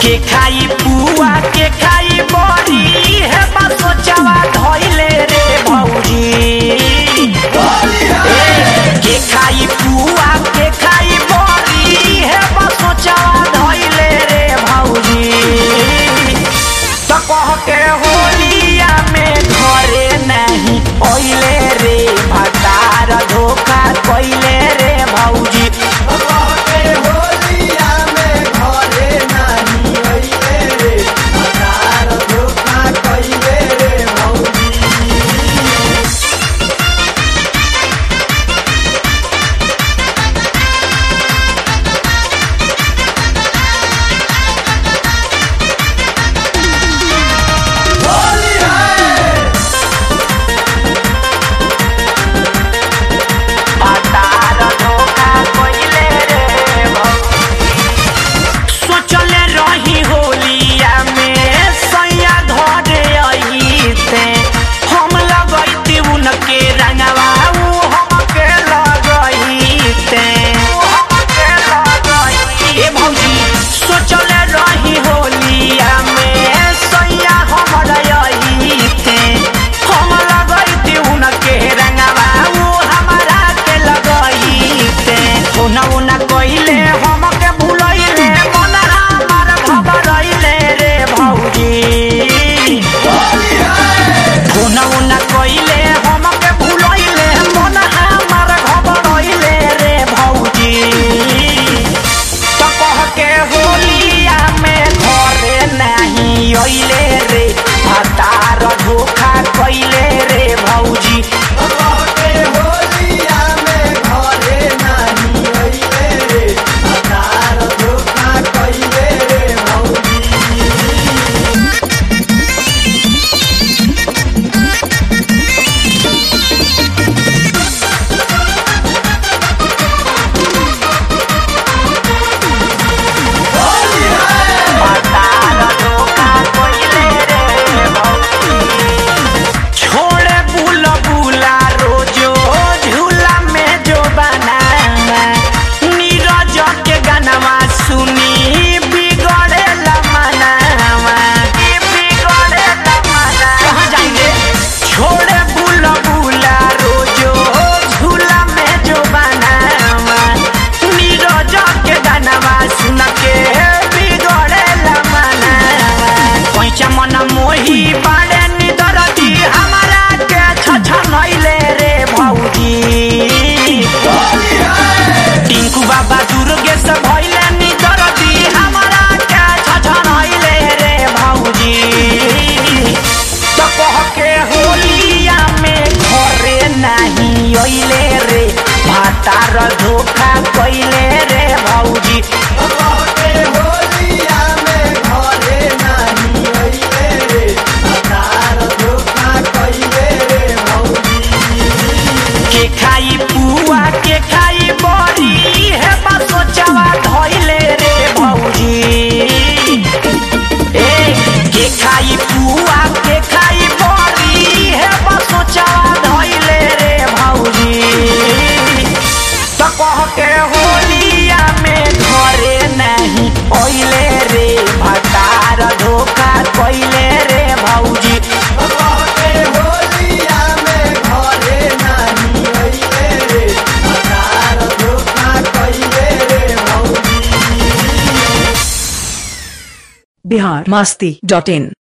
के खाई पुआ के खाई बड़ी है बसो चवा धइले रे भौजी के खाई पुआ के खाई बड़ी है बसो चवा धइले रे भौजी तो कह के होलिया में घरे नहीं ओइले रे भतार धोखा कइले रे भौजी धोखा कइले रे भौजी के खाई पुआ के खाई बड़ी है बसो चवा धइले रे भौजी के खाई पुआ के खाई बड़ी है बसो चवा धइले रे भौजी तो कह के होलिया में घरे नहीं ओइले रे भतार धोखा कइले रे भौजी biharmasti.in